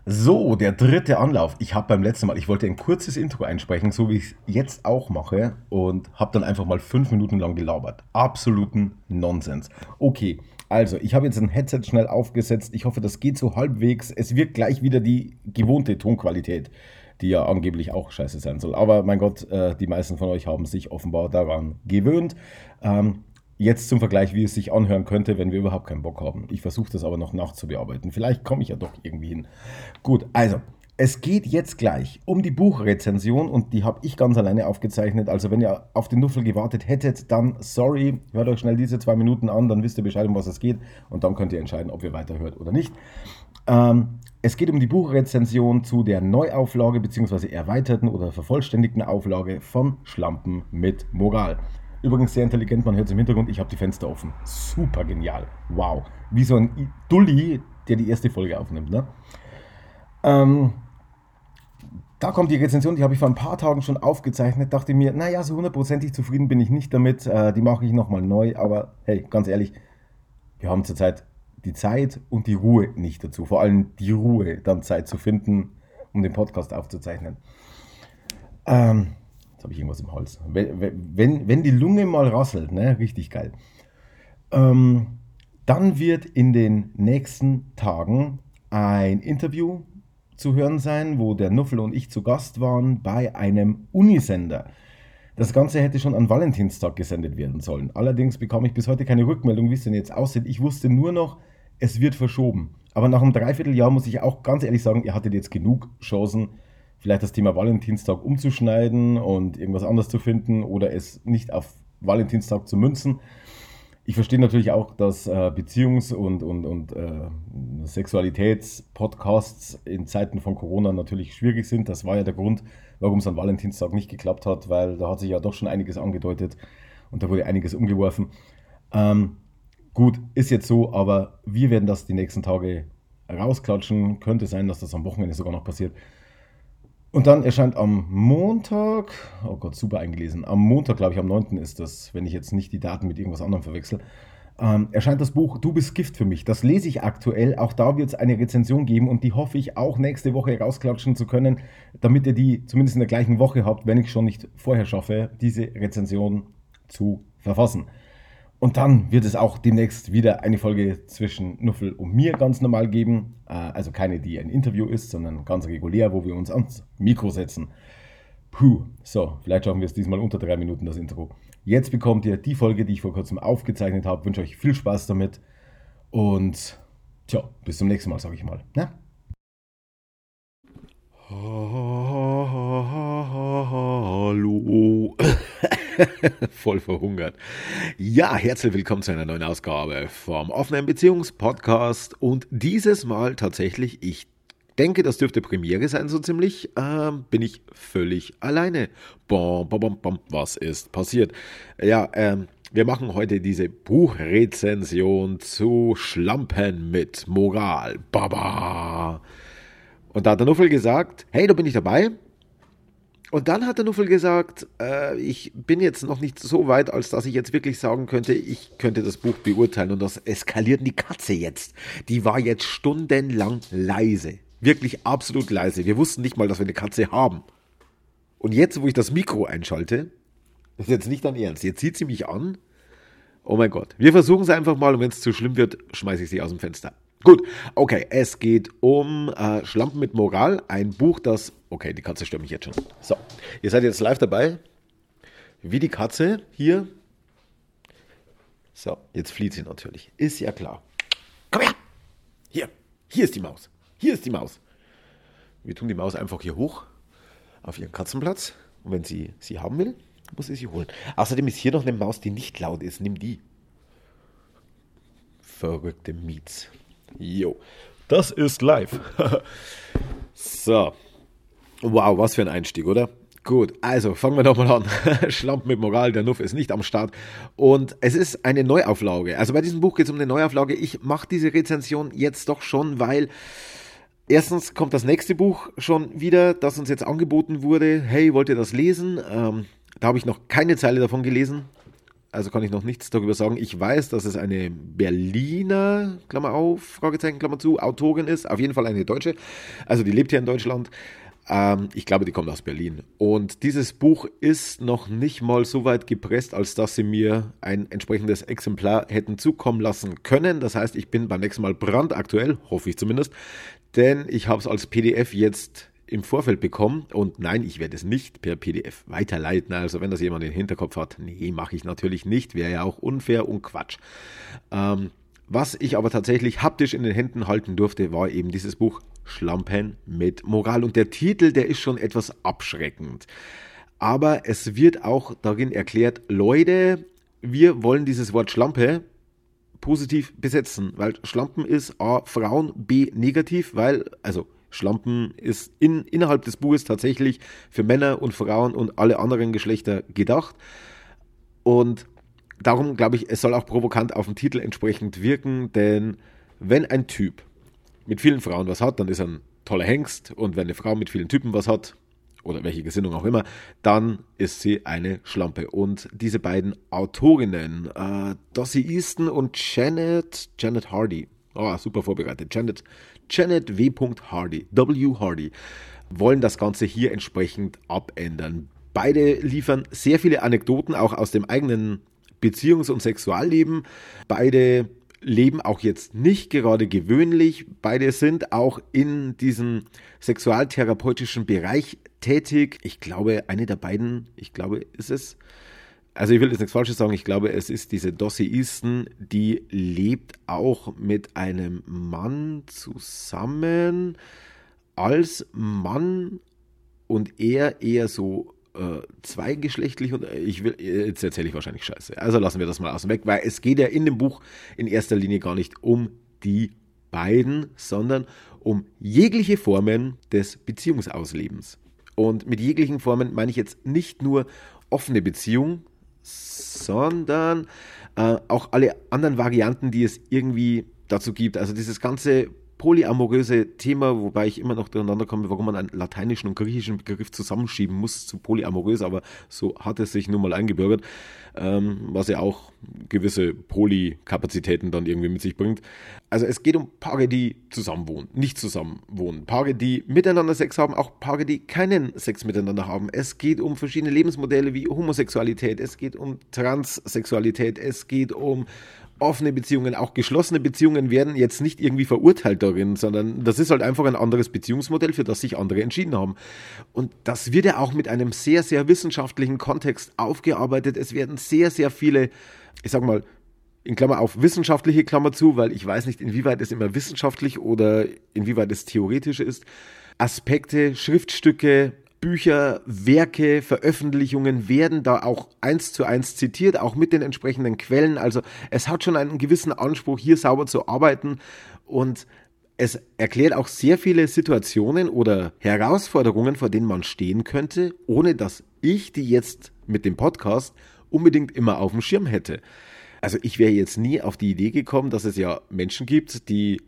So, der dritte Anlauf. Ich habe beim letzten Mal, ich wollte ein kurzes Intro einsprechen, so wie ich es jetzt auch mache, und habe dann einfach mal 5 Minuten lang gelabert. Absoluten Nonsens. Okay, also ich habe jetzt ein Headset schnell aufgesetzt. Ich hoffe, das geht so halbwegs. Es wird gleich wieder die gewohnte Tonqualität, die ja angeblich auch scheiße sein soll. Aber mein Gott, die meisten von euch haben sich offenbar daran gewöhnt. Jetzt zum Vergleich, wie es sich anhören könnte, wenn wir überhaupt keinen Bock haben. Ich versuche das aber noch nachzubearbeiten. Vielleicht komme ich ja doch irgendwie hin. Gut, also, es geht jetzt gleich um die Buchrezension und die habe ich ganz alleine aufgezeichnet. Also, wenn ihr auf den Nuffel gewartet hättet, dann sorry, hört euch schnell diese 2 Minuten an, dann wisst ihr Bescheid, um was es geht und dann könnt ihr entscheiden, ob ihr weiterhört oder nicht. Es geht um die Buchrezension zu der Neuauflage bzw. erweiterten oder vervollständigten Auflage von Schlampen mit Moral. Übrigens sehr intelligent, man hört es im Hintergrund, ich habe die Fenster offen. Super genial. Wow. Wie so ein Dulli, der die erste Folge aufnimmt. Ne? Ähm, Da kommt die Rezension, die habe ich vor ein paar Tagen schon aufgezeichnet. Dachte mir, naja, so hundertprozentig zufrieden bin ich nicht damit. Die mache ich nochmal neu. Aber hey, ganz ehrlich, wir haben zurzeit die Zeit und die Ruhe nicht dazu. Vor allem die Ruhe, dann Zeit zu finden, um den Podcast aufzuzeichnen. Jetzt habe ich irgendwas im Hals. Wenn die Lunge mal rasselt, ne, richtig geil. Ähm, Dann wird in den nächsten Tagen ein Interview zu hören sein, wo der Nuffel und ich zu Gast waren bei einem Unisender. Das Ganze hätte schon an Valentinstag gesendet werden sollen. Allerdings bekam ich bis heute keine Rückmeldung, wie es denn jetzt aussieht. Ich wusste nur noch, es wird verschoben. Aber nach einem Dreivierteljahr muss ich auch ganz ehrlich sagen, ihr hattet jetzt genug Chancen, vielleicht das Thema Valentinstag umzuschneiden und irgendwas anderes zu finden oder es nicht auf Valentinstag zu münzen. Ich verstehe natürlich auch, dass Beziehungs- und Sexualitätspodcasts in Zeiten von Corona natürlich schwierig sind. Das war ja der Grund, warum es an Valentinstag nicht geklappt hat, weil da hat sich ja doch schon einiges angedeutet und da wurde einiges umgeworfen. Ähm, gut, ist jetzt so, aber wir werden das die nächsten Tage rausklatschen. Könnte sein, dass das am Wochenende sogar noch passiert. Und dann erscheint am Montag, oh Gott, super eingelesen, am Montag, glaube ich, am 9. ist das, wenn ich jetzt nicht die Daten mit irgendwas anderem verwechsel, erscheint das Buch Du bist Gift für mich. Das lese ich aktuell. Auch da wird es eine Rezension geben und die hoffe ich auch nächste Woche rausklatschen zu können, damit ihr die zumindest in der gleichen Woche habt, wenn ich schon nicht vorher schaffe, diese Rezension zu verfassen. Und dann wird es auch demnächst wieder eine Folge zwischen Nuffel und mir ganz normal geben. Also keine, die ein Interview ist, sondern ganz regulär, wo wir uns ans Mikro setzen. Puh, so, vielleicht schaffen wir es diesmal unter 3 Minuten, das Intro. Jetzt bekommt ihr die Folge, die ich vor kurzem aufgezeichnet habe. Ich wünsche euch viel Spaß damit und tja, bis zum nächsten Mal, sage ich mal. Ne? Hallo. Voll verhungert. Ja, herzlich willkommen zu einer neuen Ausgabe vom offenen Beziehungspodcast und dieses Mal tatsächlich, ich denke, das dürfte Premiere sein, so ziemlich, bin ich völlig alleine. Bom, bom, bom, bom. Was ist passiert? Ja, wir machen heute diese Buchrezension zu Schlampen mit Moral. Baba! Und da hat der Nuffel gesagt, hey, da bin ich dabei. Und dann hat der Nuffel gesagt, ich bin jetzt noch nicht so weit, als dass ich jetzt wirklich sagen könnte, ich könnte das Buch beurteilen. Und das eskaliert die Katze jetzt. Die war jetzt stundenlang leise. Wirklich absolut leise. Wir wussten nicht mal, dass wir eine Katze haben. Und jetzt, wo ich das Mikro einschalte, das ist jetzt nicht dein Ernst. Jetzt sieht sie mich an. Oh mein Gott. Wir versuchen es einfach mal und wenn es zu schlimm wird, schmeiße ich sie aus dem Fenster. Gut, okay, es geht um Schlampen mit Moral, ein Buch, das... Okay, die Katze stört mich jetzt schon. So, ihr seid jetzt live dabei, wie die Katze hier. So, jetzt flieht sie natürlich, ist ja klar. Komm her! Hier ist die Maus, hier ist die Maus. Wir tun die Maus einfach hier hoch, auf ihren Katzenplatz. Und wenn sie haben will, muss sie holen. Außerdem ist hier noch eine Maus, die nicht laut ist, nimm die. Verrückte Miets. Jo, das ist live. So. Wow, was für ein Einstieg, oder? Gut, also fangen wir doch mal an. Schlampen mit Moral, der Nuff ist nicht am Start. Und es ist eine Neuauflage. Also bei diesem Buch geht es um eine Neuauflage. Ich mache diese Rezension jetzt doch schon, weil erstens kommt das nächste Buch schon wieder, das uns jetzt angeboten wurde. Hey, wollt ihr das lesen? Da habe ich noch keine Zeile davon gelesen. also kann ich noch nichts darüber sagen. Ich weiß, dass es eine Berliner, Klammer auf, Fragezeichen, Klammer zu, Autorin ist, auf jeden Fall eine Deutsche, also die lebt hier in Deutschland. Ich glaube, die kommt aus Berlin. Und dieses Buch ist noch nicht mal so weit gepresst, als dass sie mir ein entsprechendes Exemplar hätten zukommen lassen können. Das heißt, ich bin beim nächsten Mal brandaktuell, hoffe ich zumindest, denn ich habe es als PDF jetzt im Vorfeld bekommen. Und nein, ich werde es nicht per PDF weiterleiten. Also wenn das jemand im Hinterkopf hat, nee, mache ich natürlich nicht. Wäre ja auch unfair und Quatsch. Was ich aber tatsächlich haptisch in den Händen halten durfte, war eben dieses Buch Schlampen mit Moral. Und der Titel, der ist schon etwas abschreckend. Aber es wird auch darin erklärt, Leute, wir wollen dieses Wort Schlampe positiv besetzen, weil Schlampen ist A, Frauen, B, negativ, weil, also Schlampen ist innerhalb des Buches tatsächlich für Männer und Frauen und alle anderen Geschlechter gedacht. Und darum glaube ich, es soll auch provokant auf den Titel entsprechend wirken, denn wenn ein Typ mit vielen Frauen was hat, dann ist er ein toller Hengst, und wenn eine Frau mit vielen Typen was hat, oder welche Gesinnung auch immer, dann ist sie eine Schlampe. Und diese beiden Autorinnen, Dossie Easton und Janet Hardy, super vorbereitet, Janet W. Hardy, wollen das Ganze hier entsprechend abändern. Beide liefern sehr viele Anekdoten, auch aus dem eigenen Beziehungs- und Sexualleben. Beide leben auch jetzt nicht gerade gewöhnlich. Beide sind auch in diesem sexualtherapeutischen Bereich tätig. Ich glaube, eine der beiden, ist es, also ich will jetzt nichts Falsches sagen, ich glaube, es ist diese Dossie Easton, die lebt auch mit einem Mann zusammen als Mann und er eher so zweigeschlechtlich, und jetzt erzähle ich wahrscheinlich Scheiße. Also lassen wir das mal außen weg, weil es geht ja in dem Buch in erster Linie gar nicht um die beiden, sondern um jegliche Formen des Beziehungsauslebens. Und mit jeglichen Formen meine ich jetzt nicht nur offene Beziehung, sondern auch alle anderen Varianten, die es irgendwie dazu gibt. Also dieses ganze polyamoröse Thema, wobei ich immer noch durcheinander komme, warum man einen lateinischen und griechischen Begriff zusammenschieben muss zu polyamorös, aber so hat es sich nun mal eingebürgert, was ja auch gewisse Polykapazitäten dann irgendwie mit sich bringt. Also es geht um Paare, die zusammenwohnen, nicht zusammenwohnen, Paare, die miteinander Sex haben, auch Paare, die keinen Sex miteinander haben. Es geht um verschiedene Lebensmodelle wie Homosexualität, es geht um Transsexualität, es geht um offene Beziehungen, auch geschlossene Beziehungen werden jetzt nicht irgendwie verurteilt darin, sondern das ist halt einfach ein anderes Beziehungsmodell, für das sich andere entschieden haben. Und das wird ja auch mit einem sehr, sehr wissenschaftlichen Kontext aufgearbeitet. Es werden sehr, sehr viele, ich sag mal, in Klammer auf wissenschaftliche Klammer zu, weil ich weiß nicht, inwieweit es immer wissenschaftlich oder inwieweit es theoretisch ist, Aspekte, Schriftstücke, Bücher, Werke, Veröffentlichungen werden da auch 1:1 zitiert, auch mit den entsprechenden Quellen. Also es hat schon einen gewissen Anspruch, hier sauber zu arbeiten, und es erklärt auch sehr viele Situationen oder Herausforderungen, vor denen man stehen könnte, ohne dass ich die jetzt mit dem Podcast unbedingt immer auf dem Schirm hätte. Also ich wäre jetzt nie auf die Idee gekommen, dass es ja Menschen gibt, die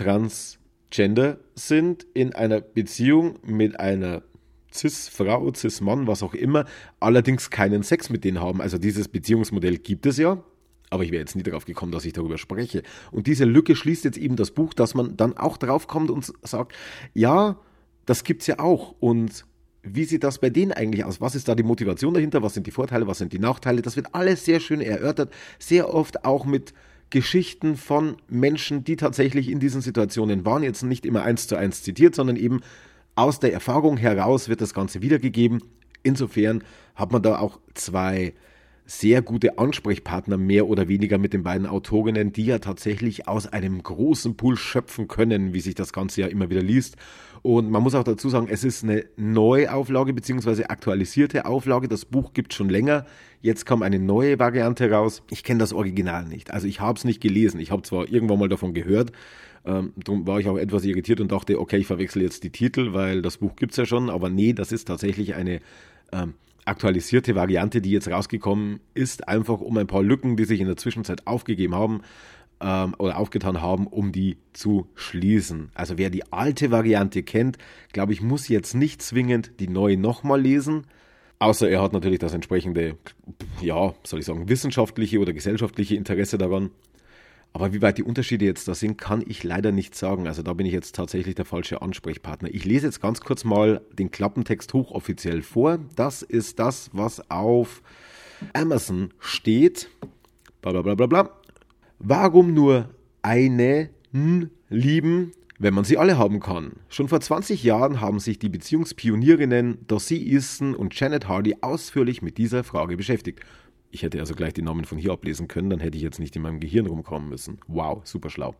transgender sind, in einer Beziehung mit einer Cis-Frau, Cis-Mann, was auch immer, allerdings keinen Sex mit denen haben. Also dieses Beziehungsmodell gibt es ja, aber ich wäre jetzt nie darauf gekommen, dass ich darüber spreche. Und diese Lücke schließt jetzt eben das Buch, dass man dann auch drauf kommt und sagt, ja, das gibt's ja auch. Und wie sieht das bei denen eigentlich aus? Was ist da die Motivation dahinter? Was sind die Vorteile? Was sind die Nachteile? Das wird alles sehr schön erörtert, sehr oft auch mit Geschichten von Menschen, die tatsächlich in diesen Situationen waren. Jetzt nicht immer 1:1 zitiert, sondern eben aus der Erfahrung heraus wird das Ganze wiedergegeben. Insofern hat man da auch zwei sehr gute Ansprechpartner, mehr oder weniger, mit den beiden Autorinnen, die ja tatsächlich aus einem großen Pool schöpfen können, wie sich das Ganze ja immer wieder liest. Und man muss auch dazu sagen, es ist eine Neuauflage bzw. aktualisierte Auflage. Das Buch gibt es schon länger. Jetzt kam eine neue Variante raus. Ich kenne das Original nicht. Also ich habe es nicht gelesen. Ich habe zwar irgendwann mal davon gehört, darum war ich auch etwas irritiert und dachte, okay, ich verwechsel jetzt die Titel, weil das Buch gibt es ja schon. Aber nee, das ist tatsächlich eine aktualisierte Variante, die jetzt rausgekommen ist, einfach um ein paar Lücken, die sich in der Zwischenzeit aufgegeben haben oder aufgetan haben, um die zu schließen. Also wer die alte Variante kennt, glaube ich, muss jetzt nicht zwingend die neue nochmal lesen. Außer er hat natürlich das entsprechende, ja, soll ich sagen, wissenschaftliche oder gesellschaftliche Interesse daran. Aber wie weit die Unterschiede jetzt da sind, kann ich leider nicht sagen. Also da bin ich jetzt tatsächlich der falsche Ansprechpartner. Ich lese jetzt ganz kurz mal den Klappentext hochoffiziell vor. Das ist das, was auf Amazon steht. Blablabla. Warum nur einen lieben, wenn man sie alle haben kann? Schon vor 20 Jahren haben sich die Beziehungspionierinnen Dossie Easton und Janet Hardy ausführlich mit dieser Frage beschäftigt. Ich hätte also gleich die Namen von hier ablesen können, dann hätte ich jetzt nicht in meinem Gehirn rumkommen müssen. Wow, super schlau.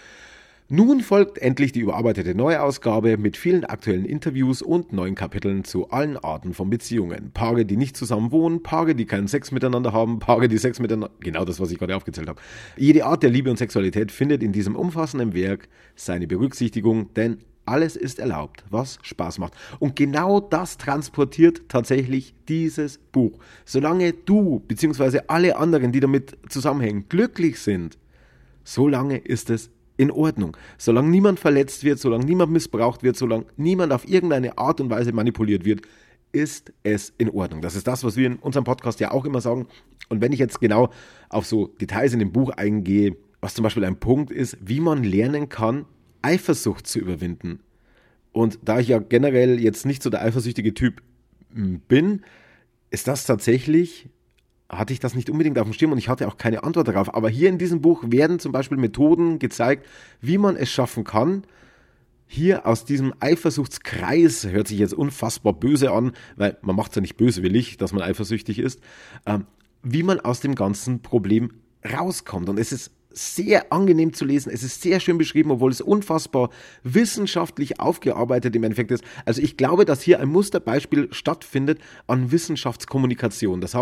Nun folgt endlich die überarbeitete Neuausgabe mit vielen aktuellen Interviews und neuen Kapiteln zu allen Arten von Beziehungen. Paare, die nicht zusammen wohnen, Paare, die keinen Sex miteinander haben, Paare, die Sex miteinander... Genau das, was ich gerade aufgezählt habe. Jede Art der Liebe und Sexualität findet in diesem umfassenden Werk seine Berücksichtigung, denn alles ist erlaubt, was Spaß macht. Und genau das transportiert tatsächlich dieses Buch. Solange du bzw. alle anderen, die damit zusammenhängen, glücklich sind, solange ist es in Ordnung. Solange niemand verletzt wird, solange niemand missbraucht wird, solange niemand auf irgendeine Art und Weise manipuliert wird, ist es in Ordnung. Das ist das, was wir in unserem Podcast ja auch immer sagen. Und wenn ich jetzt genau auf so Details in dem Buch eingehe, was zum Beispiel ein Punkt ist, wie man lernen kann, Eifersucht zu überwinden. Und da ich ja generell jetzt nicht so der eifersüchtige Typ bin, ist das tatsächlich, hatte ich das nicht unbedingt auf dem Schirm und ich hatte auch keine Antwort darauf. Aber hier in diesem Buch werden zum Beispiel Methoden gezeigt, wie man es schaffen kann, hier aus diesem Eifersuchtskreis, hört sich jetzt unfassbar böse an, weil man macht es ja nicht böswillig, dass man eifersüchtig ist, wie man aus dem ganzen Problem rauskommt. Und es ist sehr angenehm zu lesen, es ist sehr schön beschrieben, obwohl es unfassbar wissenschaftlich aufgearbeitet im Endeffekt ist. Also ich glaube, dass hier ein Musterbeispiel stattfindet an Wissenschaftskommunikation. Das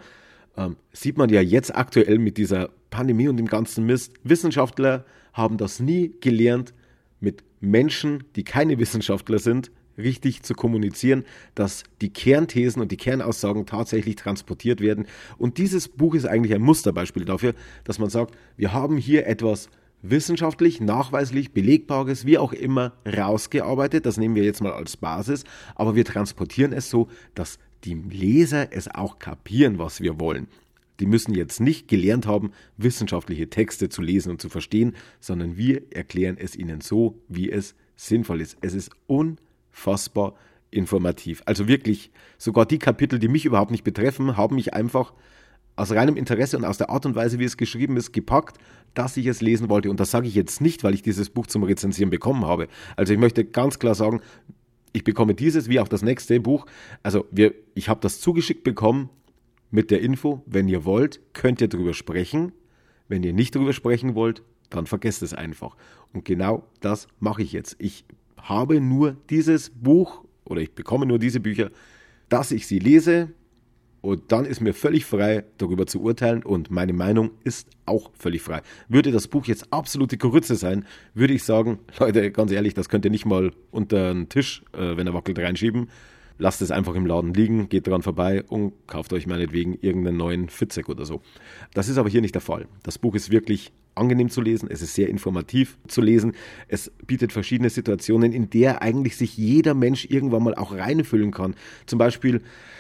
sieht man ja jetzt aktuell mit dieser Pandemie und dem ganzen Mist. Wissenschaftler haben das nie gelernt, mit Menschen, die keine Wissenschaftler sind, richtig zu kommunizieren, dass die Kernthesen und die Kernaussagen tatsächlich transportiert werden. Und dieses Buch ist eigentlich ein Musterbeispiel dafür, dass man sagt, wir haben hier etwas wissenschaftlich, nachweislich, belegbares, wie auch immer, rausgearbeitet. Das nehmen wir jetzt mal als Basis, aber wir transportieren es so, dass die Leser es auch kapieren, was wir wollen. Die müssen jetzt nicht gelernt haben, wissenschaftliche Texte zu lesen und zu verstehen, sondern wir erklären es ihnen so, wie es sinnvoll ist. Es ist unfassbar informativ. Also wirklich, sogar die Kapitel, die mich überhaupt nicht betreffen, haben mich einfach aus reinem Interesse und aus der Art und Weise, wie es geschrieben ist, gepackt, dass ich es lesen wollte. Und das sage ich jetzt nicht, weil ich dieses Buch zum Rezensieren bekommen habe. Also ich möchte ganz klar sagen, ich bekomme dieses wie auch das nächste Buch. Also ich habe das zugeschickt bekommen mit der Info, wenn ihr wollt, könnt ihr drüber sprechen. Wenn ihr nicht drüber sprechen wollt, dann vergesst es einfach. Und genau das mache ich jetzt. Ich habe nur dieses Buch oder ich bekomme nur diese Bücher, dass ich sie lese und dann ist mir völlig frei, darüber zu urteilen und meine Meinung ist auch völlig frei. Würde das Buch jetzt absolute Grütze sein, würde ich sagen, Leute, ganz ehrlich, das könnt ihr nicht mal unter den Tisch, wenn er wackelt, reinschieben. Lasst es einfach im Laden liegen, geht dran vorbei und kauft euch meinetwegen irgendeinen neuen Fitzek oder so. Das ist aber hier nicht der Fall. Das Buch ist wirklich angenehm zu lesen, es ist sehr informativ zu lesen. Es bietet verschiedene Situationen, in der eigentlich sich jeder Mensch irgendwann mal auch reinfühlen kann. Zum Beispiel,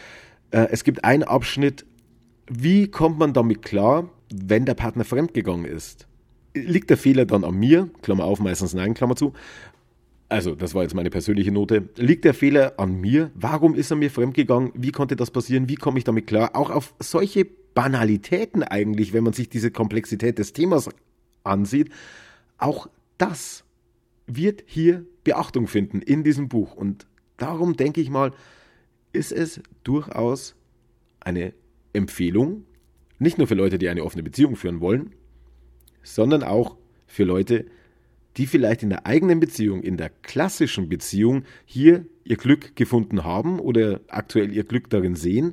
es gibt einen Abschnitt, wie kommt man damit klar, wenn der Partner fremdgegangen ist? Liegt der Fehler dann an mir? Klammer auf, meistens nein, Klammer zu. Also, das war jetzt meine persönliche Note. Liegt der Fehler an mir? Warum ist er mir fremdgegangen? Wie konnte das passieren? Wie komme ich damit klar? Auch auf solche Banalitäten eigentlich, wenn man sich diese Komplexität des Themas ansieht, auch das wird hier Beachtung finden in diesem Buch. Und darum denke ich mal, ist es durchaus eine Empfehlung, nicht nur für Leute, die eine offene Beziehung führen wollen, sondern auch für Leute, die vielleicht in der eigenen Beziehung, in der klassischen Beziehung hier ihr Glück gefunden haben oder aktuell ihr Glück darin sehen,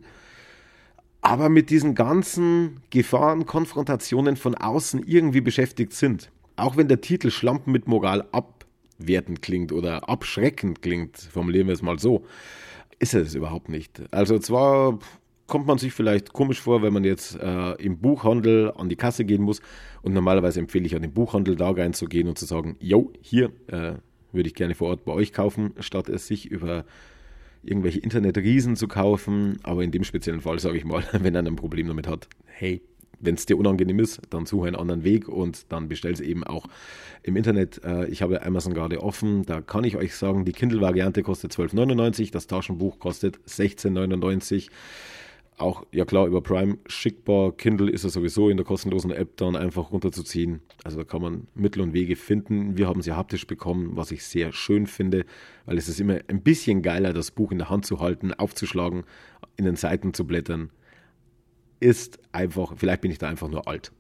aber mit diesen ganzen Gefahren, Konfrontationen von außen irgendwie beschäftigt sind. Auch wenn der Titel Schlampen mit Moral abwertend klingt oder abschreckend klingt, formulieren wir es mal so, ist es überhaupt nicht. Also zwar kommt man sich vielleicht komisch vor, wenn man jetzt im Buchhandel an die Kasse gehen muss und normalerweise empfehle ich an den Buchhandel da reinzugehen und zu sagen, jo, hier würde ich gerne vor Ort bei euch kaufen, statt es sich über irgendwelche Internetriesen zu kaufen. Aber in dem speziellen Fall sage ich mal, wenn einer ein Problem damit hat, hey, wenn es dir unangenehm ist, dann suche einen anderen Weg und dann bestell es eben auch im Internet. Ich habe Amazon gerade offen, da kann ich euch sagen, die Kindle-Variante kostet 12,99, das Taschenbuch kostet 16,99. Auch, ja klar, über Prime schickbar. Kindle ist ja sowieso in der kostenlosen App dann einfach runterzuziehen. Also da kann man Mittel und Wege finden. Wir haben sie haptisch bekommen, was ich sehr schön finde, weil es ist immer ein bisschen geiler, das Buch in der Hand zu halten, aufzuschlagen, in den Seiten zu blättern. Ist einfach, vielleicht bin ich da einfach nur alt.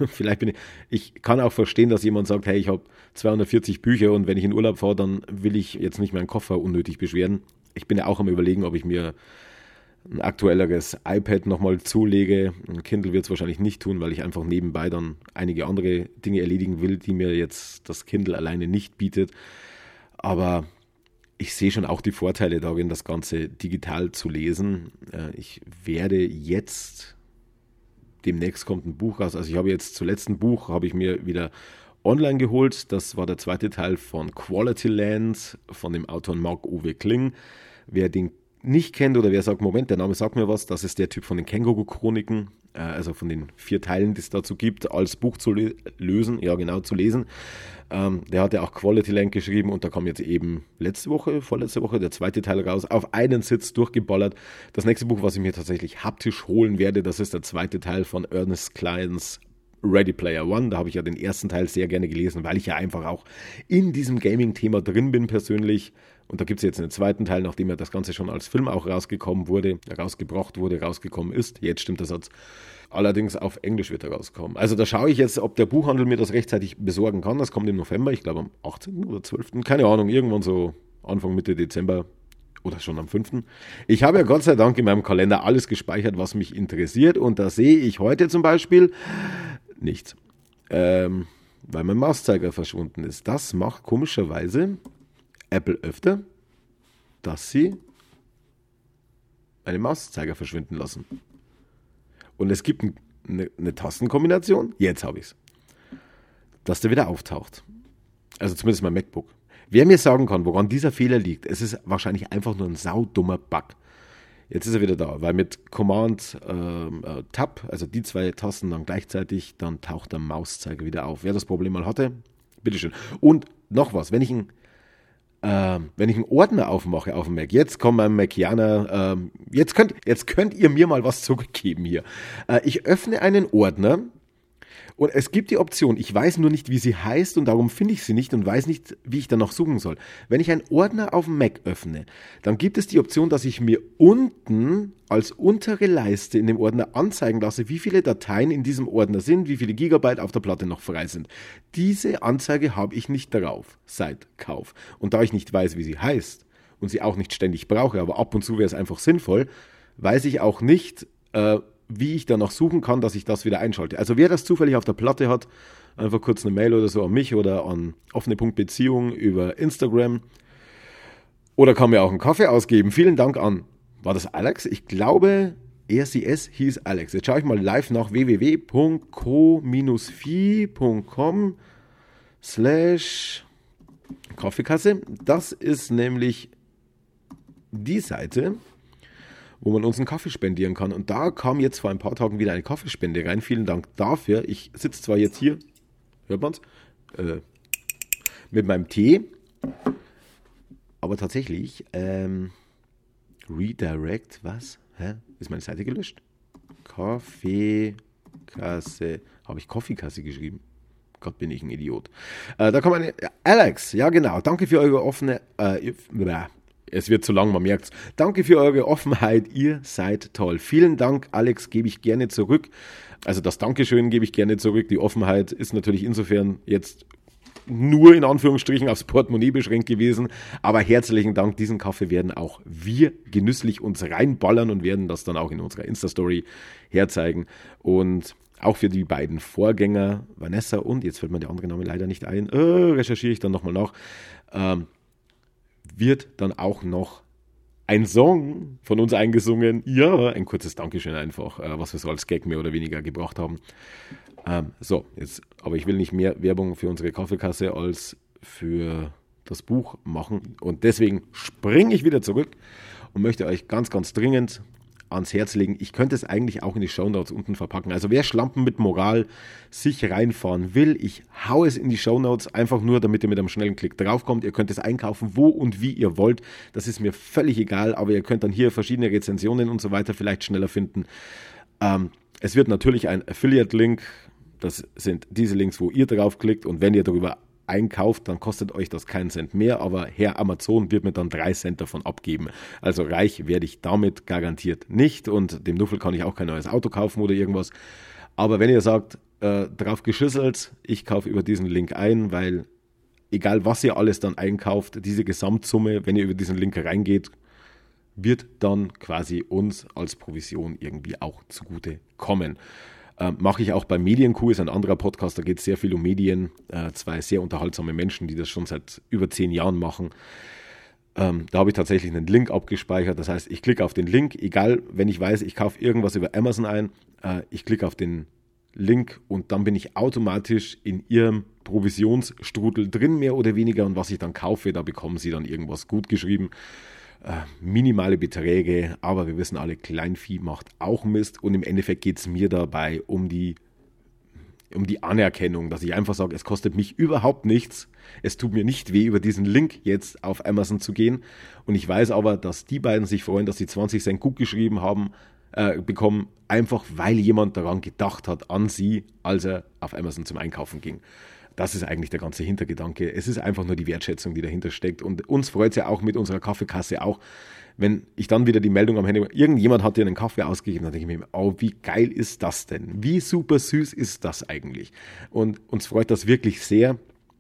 Ich kann auch verstehen, dass jemand sagt, hey, ich habe 240 Bücher und wenn ich in Urlaub fahre, dann will ich jetzt nicht meinen Koffer unnötig beschweren. Ich bin ja auch am Überlegen, ob ich mir ein aktuelleres iPad nochmal zulege. Ein Kindle wird es wahrscheinlich nicht tun, weil ich einfach nebenbei dann einige andere Dinge erledigen will, die mir jetzt das Kindle alleine nicht bietet. Aber ich sehe schon auch die Vorteile darin, das Ganze digital zu lesen. Ich werde jetzt, demnächst kommt ein Buch raus, also ich habe jetzt zuletzt ein Buch, habe ich mir wieder online geholt. Das war der zweite Teil von Quality Land von dem Autor Marc-Uwe Kling. Wer den nicht kennt oder wer sagt, Moment, der Name sagt mir was, das ist der Typ von den Känguru-Chroniken, also von den 4 Teilen, die es dazu gibt, als Buch zu lösen, ja genau, zu lesen. Der hat ja auch Quality Land geschrieben und da kam jetzt eben vorletzte Woche, der zweite Teil raus, auf einen Sitz durchgeballert. Das nächste Buch, was ich mir tatsächlich haptisch holen werde, das ist der zweite Teil von Ernest Clines Ready Player One. Da habe ich ja den ersten Teil sehr gerne gelesen, weil ich ja einfach auch in diesem Gaming-Thema drin bin persönlich. Und da gibt es jetzt einen zweiten Teil, nachdem ja das Ganze schon als Film auch rausgekommen wurde, rausgekommen ist. Jetzt stimmt der Satz. Allerdings auf Englisch wird er rauskommen. Also da schaue ich jetzt, ob der Buchhandel mir das rechtzeitig besorgen kann. Das kommt im November, ich glaube am 18. oder 12. Keine Ahnung, irgendwann so Anfang, Mitte Dezember oder schon am 5. Ich habe ja Gott sei Dank in meinem Kalender alles gespeichert, was mich interessiert. Und da sehe ich heute zum Beispiel nichts, weil mein Mauszeiger verschwunden ist. Das macht komischerweise Apple öfter, dass sie einen Mauszeiger verschwinden lassen. Und es gibt eine Tastenkombination, jetzt habe ich es, dass der wieder auftaucht. Also zumindest mein MacBook. Wer mir sagen kann, woran dieser Fehler liegt, es ist wahrscheinlich einfach nur ein saudummer Bug. Jetzt ist er wieder da, weil mit Command Tab, also die 2 Tasten dann gleichzeitig, dann taucht der Mauszeiger wieder auf. Wer das Problem mal hatte, bitteschön. Und noch was, wenn ich einen Ordner aufmache auf dem Mac, jetzt kommt mein Macianer, jetzt könnt ihr mir mal was zurückgeben hier. Ich öffne einen Ordner und es gibt die Option, ich weiß nur nicht, wie sie heißt und darum finde ich sie nicht und weiß nicht, wie ich danach suchen soll. Wenn ich einen Ordner auf dem Mac öffne, dann gibt es die Option, dass ich mir unten als untere Leiste in dem Ordner anzeigen lasse, wie viele Dateien in diesem Ordner sind, wie viele Gigabyte auf der Platte noch frei sind. Diese Anzeige habe ich nicht darauf, seit Kauf. Und da ich nicht weiß, wie sie heißt und sie auch nicht ständig brauche, aber ab und zu wäre es einfach sinnvoll, weiß ich auch nicht, wie ich danach suchen kann, dass ich das wieder einschalte. Also wer das zufällig auf der Platte hat, einfach kurz eine Mail oder so an mich oder an offene.beziehung über Instagram oder kann mir auch einen Kaffee ausgeben. Vielen Dank an, war das Alex? Ich glaube, RCS hieß Alex. Jetzt schaue ich mal live nach www.co-fi.com/Kaffeekasse. Das ist nämlich die Seite, wo man uns einen Kaffee spendieren kann. Und da kam jetzt vor ein paar Tagen wieder eine Kaffeespende rein. Vielen Dank dafür. Ich sitze zwar jetzt hier, hört man es, mit meinem Tee, aber tatsächlich, Redirect, was? Ist meine Seite gelöscht? Kaffeekasse. Habe ich Kaffeekasse geschrieben? Gott, bin ich ein Idiot. Da kommt eine, Alex, ja genau, danke für eure offene, es wird zu lang, man merkt's. Danke für eure Offenheit, ihr seid toll. Vielen Dank, Alex, gebe ich gerne zurück. Also das Dankeschön gebe ich gerne zurück. Die Offenheit ist natürlich insofern jetzt nur in Anführungsstrichen aufs Portemonnaie beschränkt gewesen. Aber herzlichen Dank, diesen Kaffee werden auch wir genüsslich uns reinballern und werden das dann auch in unserer Insta-Story herzeigen. Und auch für die beiden Vorgänger, Vanessa und, jetzt fällt mir der andere Name leider nicht ein, recherchiere ich dann nochmal nach, wird dann auch noch ein Song von uns eingesungen. Ja, ein kurzes Dankeschön einfach, was wir so als Gag mehr oder weniger gebracht haben. So, jetzt, aber ich will nicht mehr Werbung für unsere Kaffeekasse als für das Buch machen. Und deswegen springe ich wieder zurück und möchte euch ganz, ganz dringend ans Herz legen. Ich könnte es eigentlich auch in die Shownotes unten verpacken. Also wer Schlampen mit Moral sich reinfahren will, ich hau es in die Shownotes, einfach nur, damit ihr mit einem schnellen Klick draufkommt. Ihr könnt es einkaufen, wo und wie ihr wollt. Das ist mir völlig egal, aber ihr könnt dann hier verschiedene Rezensionen und so weiter vielleicht schneller finden. Es wird natürlich ein Affiliate-Link. Das sind diese Links, wo ihr draufklickt, und wenn ihr darüber einkauft, dann kostet euch das keinen Cent mehr, aber Herr Amazon wird mir dann 3 Cent davon abgeben. Also reich werde ich damit garantiert nicht, und dem Nuffel kann ich auch kein neues Auto kaufen oder irgendwas. Aber wenn ihr sagt, drauf geschüsselt, ich kaufe über diesen Link ein, weil egal was ihr alles dann einkauft, diese Gesamtsumme, wenn ihr über diesen Link reingeht, wird dann quasi uns als Provision irgendwie auch zugute kommen. Mache ich auch bei Medienkuh, ist ein anderer Podcast, da geht es sehr viel um Medien. 2 sehr unterhaltsame Menschen, die das schon seit über 10 Jahren machen. Da habe ich tatsächlich einen Link abgespeichert. Das heißt, ich klicke auf den Link, egal, wenn ich weiß, ich kaufe irgendwas über Amazon ein, ich klicke auf den Link und dann bin ich automatisch in ihrem Provisionsstrudel drin, mehr oder weniger. Und was ich dann kaufe, da bekommen sie dann irgendwas gut geschrieben. Minimale Beträge, aber wir wissen alle, Kleinvieh macht auch Mist, und im Endeffekt geht es mir dabei um die Anerkennung, dass ich einfach sage, es kostet mich überhaupt nichts, es tut mir nicht weh, über diesen Link jetzt auf Amazon zu gehen, und ich weiß aber, dass die beiden sich freuen, dass sie 20 Cent gut geschrieben bekommen, einfach weil jemand daran gedacht hat, an sie, als er auf Amazon zum Einkaufen ging. Das ist eigentlich der ganze Hintergedanke. Es ist einfach nur die Wertschätzung, die dahinter steckt. Und uns freut es ja auch mit unserer Kaffeekasse auch, wenn ich dann wieder die Meldung am Handy, irgendjemand hat dir einen Kaffee ausgegeben, dann denke ich mir, oh, wie geil ist das denn? Wie super süß ist das eigentlich? Und uns freut das wirklich sehr.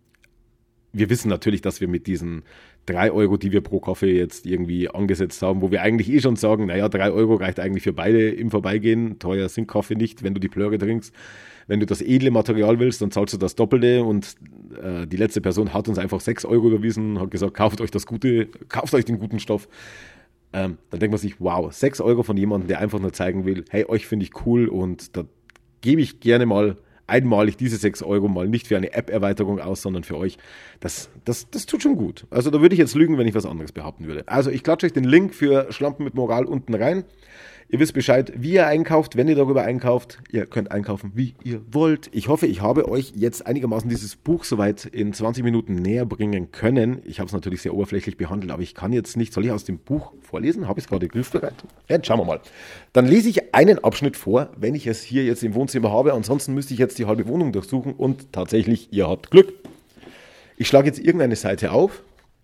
Wir wissen natürlich, dass wir mit diesen 3 Euro, die wir pro Kaffee jetzt irgendwie angesetzt haben, wo wir eigentlich schon sagen, naja, 3 Euro reicht eigentlich für beide im Vorbeigehen. Teuer sind Kaffee nicht, wenn du die Plöre trinkst. Wenn du das edle Material willst, dann zahlst du das Doppelte, und die letzte Person hat uns einfach 6 Euro überwiesen, hat gesagt, kauft euch den guten Stoff. Dann denkt man sich, wow, 6 Euro von jemandem, der einfach nur zeigen will, hey, euch finde ich cool, und da gebe ich gerne mal einmalig diese 6 Euro mal nicht für eine App-Erweiterung aus, sondern für euch. Das tut schon gut. Also da würde ich jetzt lügen, wenn ich was anderes behaupten würde. Also ich klatsche euch den Link für Schlampen mit Moral unten rein. Ihr wisst Bescheid, wie ihr einkauft, wenn ihr darüber einkauft. Ihr könnt einkaufen, wie ihr wollt. Ich hoffe, ich habe euch jetzt einigermaßen dieses Buch soweit in 20 Minuten näher bringen können. Ich habe es natürlich sehr oberflächlich behandelt, aber ich kann jetzt nicht. Soll ich aus dem Buch vorlesen? Habe ich es gerade griffbereit? Ja, schauen wir mal. Dann lese ich einen Abschnitt vor, wenn ich es hier jetzt im Wohnzimmer habe. Ansonsten müsste ich jetzt die halbe Wohnung durchsuchen, und tatsächlich, ihr habt Glück. Ich schlage jetzt irgendeine Seite auf.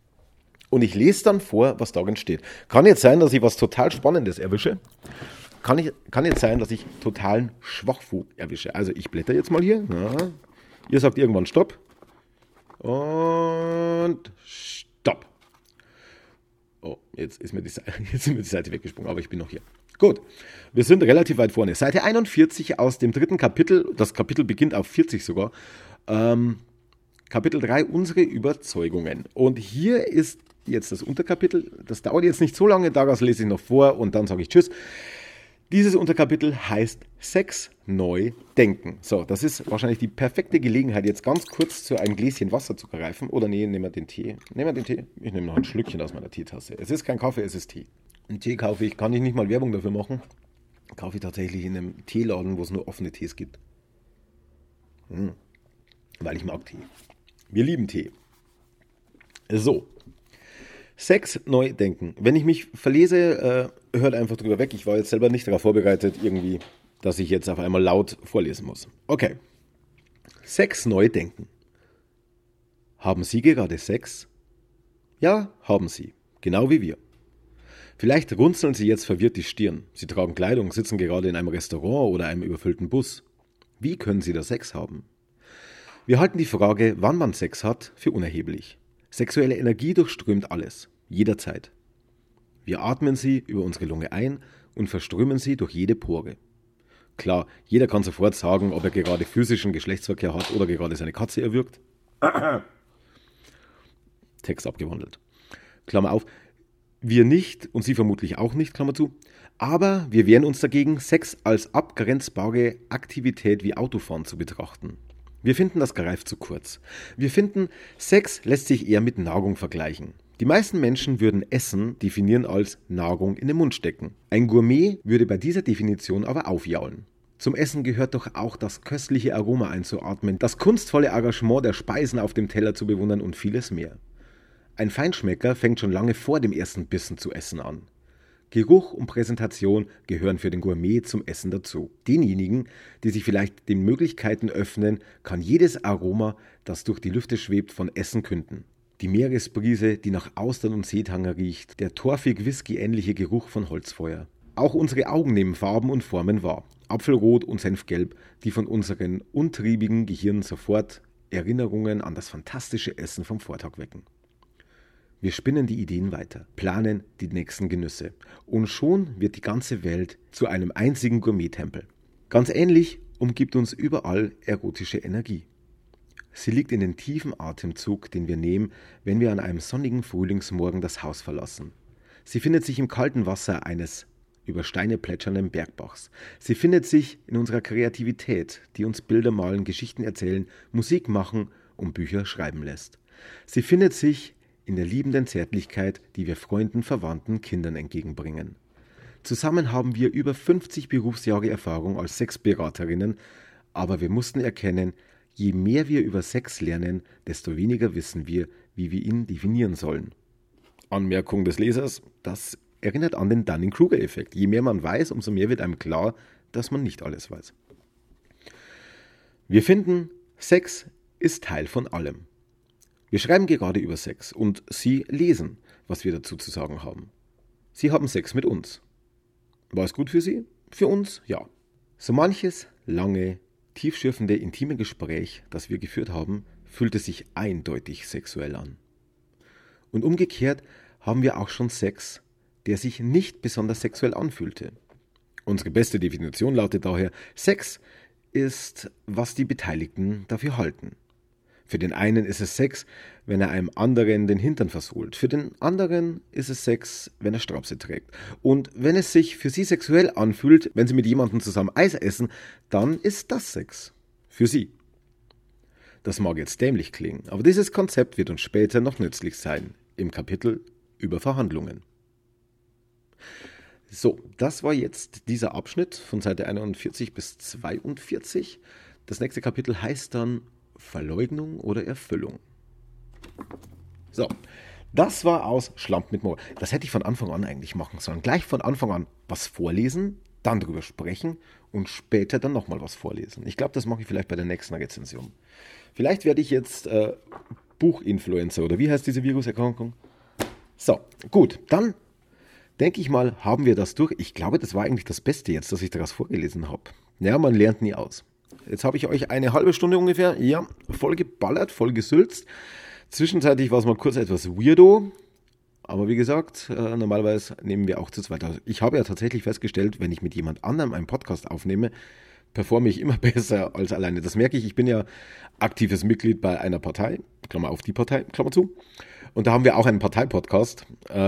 Und ich lese dann vor, was darin steht. Kann jetzt sein, dass ich was total Spannendes erwische. Kann jetzt sein, dass ich totalen Schwachfug erwische. Also ich blätter jetzt mal hier. Ja. Ihr sagt irgendwann Stopp. Und Stopp. Oh, jetzt ist mir die Seite weggesprungen, aber ich bin noch hier. Gut, wir sind relativ weit vorne. Seite 41 aus dem 3. Kapitel. Das Kapitel beginnt auf 40 sogar. Kapitel 3, unsere Überzeugungen. Und hier ist jetzt das Unterkapitel. Das dauert jetzt nicht so lange, daraus lese ich noch vor und dann sage ich Tschüss. Dieses Unterkapitel heißt 6 neu denken. So, das ist wahrscheinlich die perfekte Gelegenheit, jetzt ganz kurz zu einem Gläschen Wasser zu greifen. Oder nee, nehmen wir den Tee. Ich nehme noch ein Schlückchen aus meiner Teetasse. Es ist kein Kaffee, es ist Tee. Einen Tee kaufe ich, kann ich nicht mal Werbung dafür machen. Kaufe ich tatsächlich in einem Teeladen, wo es nur offene Tees gibt. Weil ich mag Tee. Wir lieben Tee. So. 6 neu denken. Wenn ich mich verlese, hört einfach drüber weg. Ich war jetzt selber nicht darauf vorbereitet, irgendwie, dass ich jetzt auf einmal laut vorlesen muss. Okay. 6 neu denken. Haben Sie gerade Sex? Ja, haben Sie. Genau wie wir. Vielleicht runzeln Sie jetzt verwirrt die Stirn. Sie tragen Kleidung, sitzen gerade in einem Restaurant oder einem überfüllten Bus. Wie können Sie da Sex haben? Wir halten die Frage, wann man Sex hat, für unerheblich. Sexuelle Energie durchströmt alles, jederzeit. Wir atmen sie über unsere Lunge ein und verströmen sie durch jede Pore. Klar, jeder kann sofort sagen, ob er gerade physischen Geschlechtsverkehr hat oder gerade seine Katze erwürgt. Text abgewandelt. Klammer auf, wir nicht und Sie vermutlich auch nicht, Klammer zu. Aber wir wehren uns dagegen, Sex als abgrenzbare Aktivität wie Autofahren zu betrachten. Wir finden, das greift zu kurz. Wir finden, Sex lässt sich eher mit Nahrung vergleichen. Die meisten Menschen würden Essen definieren als Nahrung in den Mund stecken. Ein Gourmet würde bei dieser Definition aber aufjaulen. Zum Essen gehört doch auch das köstliche Aroma einzuatmen, das kunstvolle Engagement der Speisen auf dem Teller zu bewundern und vieles mehr. Ein Feinschmecker fängt schon lange vor dem ersten Bissen zu essen an. Geruch und Präsentation gehören für den Gourmet zum Essen dazu. Denjenigen, die sich vielleicht den Möglichkeiten öffnen, kann jedes Aroma, das durch die Lüfte schwebt, von Essen künden. Die Meeresbrise, die nach Austern und Seetanger riecht, der torfig Whisky-ähnliche Geruch von Holzfeuer. Auch unsere Augen nehmen Farben und Formen wahr. Apfelrot und Senfgelb, die von unseren untriebigen Gehirnen sofort Erinnerungen an das fantastische Essen vom Vortag wecken. Wir spinnen die Ideen weiter, planen die nächsten Genüsse und schon wird die ganze Welt zu einem einzigen Gourmet-Tempel. Ganz ähnlich umgibt uns überall erotische Energie. Sie liegt in den tiefen Atemzug, den wir nehmen, wenn wir an einem sonnigen Frühlingsmorgen das Haus verlassen. Sie findet sich im kalten Wasser eines über Steine plätschernden Bergbachs. Sie findet sich in unserer Kreativität, die uns Bilder malen, Geschichten erzählen, Musik machen und Bücher schreiben lässt. Sie findet sich in der liebenden Zärtlichkeit, die wir Freunden, Verwandten, Kindern entgegenbringen. Zusammen haben wir über 50 Berufsjahre Erfahrung als Sexberaterinnen, aber wir mussten erkennen, je mehr wir über Sex lernen, desto weniger wissen wir, wie wir ihn definieren sollen. Anmerkung des Lesers, das erinnert an den Dunning-Kruger-Effekt. Je mehr man weiß, umso mehr wird einem klar, dass man nicht alles weiß. Wir finden, Sex ist Teil von allem. Wir schreiben gerade über Sex und Sie lesen, was wir dazu zu sagen haben. Sie haben Sex mit uns. War es gut für Sie? Für uns? Ja. So manches lange, tiefschürfende, intime Gespräch, das wir geführt haben, fühlte sich eindeutig sexuell an. Und umgekehrt haben wir auch schon Sex, der sich nicht besonders sexuell anfühlte. Unsere beste Definition lautet daher, Sex ist, was die Beteiligten dafür halten. Für den einen ist es Sex, wenn er einem anderen den Hintern versohlt. Für den anderen ist es Sex, wenn er Strapse trägt. Und wenn es sich für sie sexuell anfühlt, wenn sie mit jemandem zusammen Eis essen, dann ist das Sex. Für sie. Das mag jetzt dämlich klingen, aber dieses Konzept wird uns später noch nützlich sein, im Kapitel über Verhandlungen. So, das war jetzt dieser Abschnitt von Seite 41 bis 42. Das nächste Kapitel heißt dann Verleugnung oder Erfüllung. So, das war aus Schlamp mit Moor. Das hätte ich von Anfang an eigentlich machen sollen. Gleich von Anfang an was vorlesen, dann drüber sprechen und später dann nochmal was vorlesen. Ich glaube, das mache ich vielleicht bei der nächsten Rezension. Vielleicht werde ich jetzt Buchinfluencer oder wie heißt diese Viruserkrankung? So, gut, dann denke ich mal, haben wir das durch. Ich glaube, das war eigentlich das Beste jetzt, dass ich daraus vorgelesen habe. Ja, man lernt nie aus. Jetzt habe ich euch eine halbe Stunde ungefähr, ja, voll geballert, voll gesülzt. Zwischenzeitlich war es mal kurz etwas weirdo, aber wie gesagt, normalerweise nehmen wir auch zu zweit. Also ich habe ja tatsächlich festgestellt, wenn ich mit jemand anderem einen Podcast aufnehme, performe ich immer besser als alleine. Das merke ich, ich bin ja aktives Mitglied bei einer Partei, Klammer auf die Partei, Klammer zu. Und da haben wir auch einen Parteipodcast.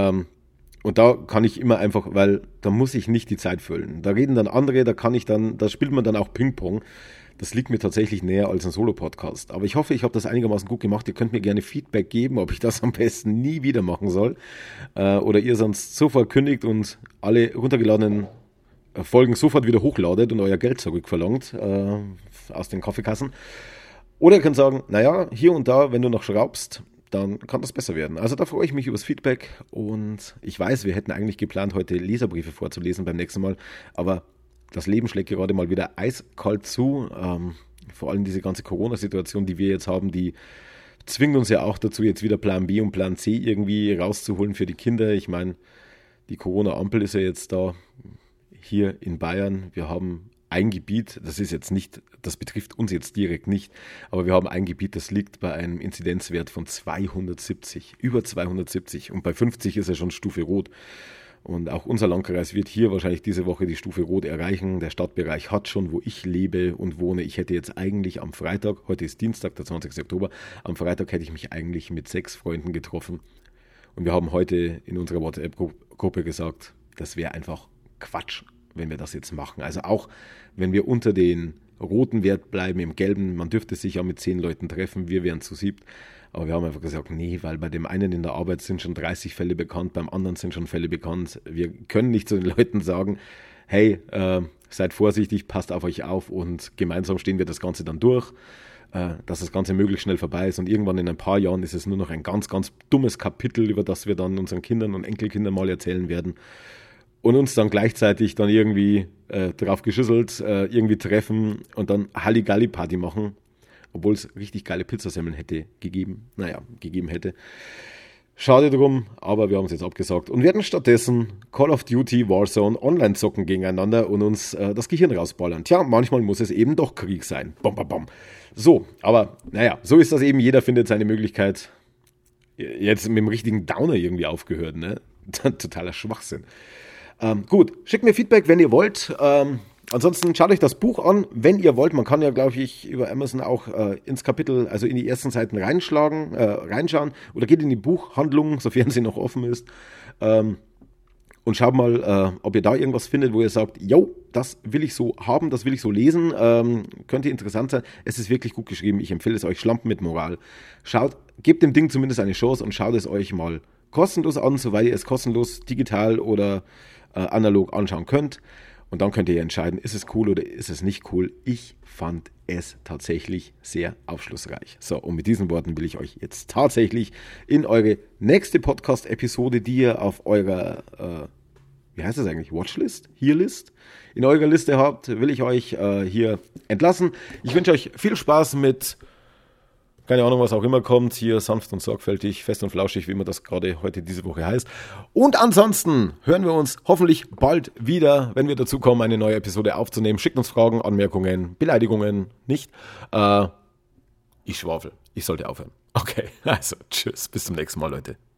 Und da kann ich immer einfach, weil da muss ich nicht die Zeit füllen. Da reden dann andere, da spielt man dann auch Ping-Pong. Das liegt mir tatsächlich näher als ein Solo-Podcast. Aber ich hoffe, ich habe das einigermaßen gut gemacht. Ihr könnt mir gerne Feedback geben, ob ich das am besten nie wieder machen soll. Oder ihr sonst sofort kündigt und alle runtergeladenen Folgen sofort wieder hochladet und euer Geld zurückverlangt aus den Kaffeekassen. Oder ihr könnt sagen, naja, hier und da, wenn du noch schraubst, dann kann das besser werden. Also da freue ich mich über das Feedback und ich weiß, wir hätten eigentlich geplant, heute Leserbriefe vorzulesen beim nächsten Mal, aber das Leben schlägt gerade mal wieder eiskalt zu. Vor allem diese ganze Corona-Situation, die wir jetzt haben, die zwingt uns ja auch dazu, jetzt wieder Plan B und Plan C irgendwie rauszuholen für die Kinder. Ich meine, die Corona-Ampel ist ja jetzt da hier in Bayern. Wir haben ein Gebiet, das betrifft uns jetzt direkt nicht, aber wir haben ein Gebiet, das liegt bei einem Inzidenzwert von 270, über 270 und bei 50 ist er schon Stufe Rot. Und auch unser Landkreis wird hier wahrscheinlich diese Woche die Stufe Rot erreichen. Der Stadtbereich hat schon, wo ich lebe und wohne. Ich hätte jetzt eigentlich am Freitag, heute ist Dienstag, der 20. Oktober, am Freitag hätte ich mich eigentlich mit 6 Freunden getroffen. Und wir haben heute in unserer WhatsApp-Gruppe gesagt, das wäre einfach Quatsch, wenn wir das jetzt machen. Also auch wenn wir unter den roten Wert bleiben, im gelben. Man dürfte sich ja mit 10 Leuten treffen, wir wären zu 7. Aber wir haben einfach gesagt, nee, weil bei dem einen in der Arbeit sind schon 30 Fälle bekannt, beim anderen sind schon Fälle bekannt. Wir können nicht zu den Leuten sagen, hey, seid vorsichtig, passt auf euch auf und gemeinsam stehen wir das Ganze dann durch, dass das Ganze möglichst schnell vorbei ist und irgendwann in ein paar Jahren ist es nur noch ein ganz, ganz dummes Kapitel, über das wir dann unseren Kindern und Enkelkindern mal erzählen werden und uns dann gleichzeitig dann irgendwie drauf geschüsselt, irgendwie treffen und dann Halligalli-Party machen. Obwohl es richtig geile Pizzasemmeln gegeben hätte. Schade drum, aber wir haben es jetzt abgesagt und werden stattdessen Call of Duty Warzone online zocken gegeneinander und uns das Gehirn rausballern. Tja, manchmal muss es eben doch Krieg sein. Bam, bam, bam. So, aber naja, so ist das eben. Jeder findet seine Möglichkeit. Jetzt mit dem richtigen Downer irgendwie aufgehört, ne? Totaler Schwachsinn. Gut, schickt mir Feedback, wenn ihr wollt. Ansonsten schaut euch das Buch an, wenn ihr wollt. Man kann ja, glaube ich, über Amazon auch ins Kapitel, also in die ersten Seiten reinschauen oder geht in die Buchhandlung, sofern sie noch offen ist. Und schaut mal, ob ihr da irgendwas findet, wo ihr sagt, yo, das will ich so haben, das will ich so lesen. Könnte interessant sein. Es ist wirklich gut geschrieben. Ich empfehle es euch, Schlampen mit Moral. Gebt dem Ding zumindest eine Chance und schaut es euch mal kostenlos an, soweit ihr es kostenlos digital oder analog anschauen könnt. Und dann könnt ihr entscheiden, ist es cool oder ist es nicht cool. Ich fand es tatsächlich sehr aufschlussreich. So, und mit diesen Worten will ich euch jetzt tatsächlich in eure nächste Podcast-Episode, die ihr auf eurer, wie heißt das eigentlich, Watchlist? Hearlist? In eurer Liste habt, will ich euch hier entlassen. Ich wünsche euch viel Spaß mit, keine Ahnung, was auch immer kommt, hier sanft und sorgfältig, fest und flauschig, wie immer das gerade heute diese Woche heißt. Und ansonsten hören wir uns hoffentlich bald wieder, wenn wir dazu kommen, eine neue Episode aufzunehmen. Schickt uns Fragen, Anmerkungen, Beleidigungen, nicht. Ich schwafel, ich sollte aufhören. Okay, also tschüss, bis zum nächsten Mal, Leute.